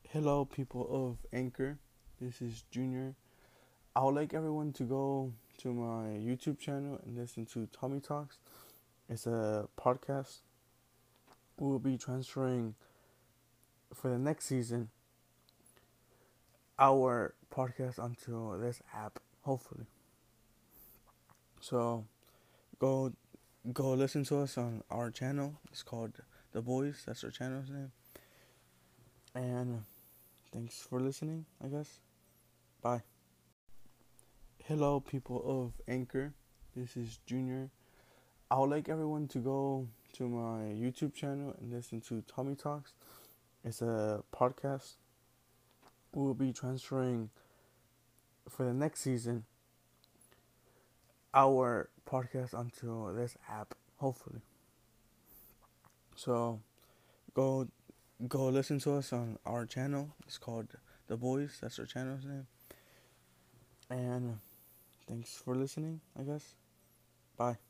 Hello, people of Anchor. This is Junior. I would like everyone to go to my YouTube channel and listen to Tommy Talks. It's a podcast. We will be transferring for the next season our podcast onto this app, hopefully. So go go listen to us on our channel. It's called The Boys. That's our channel's name. And thanks for listening, I guess. Bye. Hello, people of Anchor. This is Junior. I would like everyone to go to my YouTube channel and listen to Tommy Talks. It's a podcast. We will be transferring for the next season our podcast onto this app, hopefully. So go listen to us on our channel. It's called The Boys. That's our channel's name. And thanks for listening, I guess. Bye.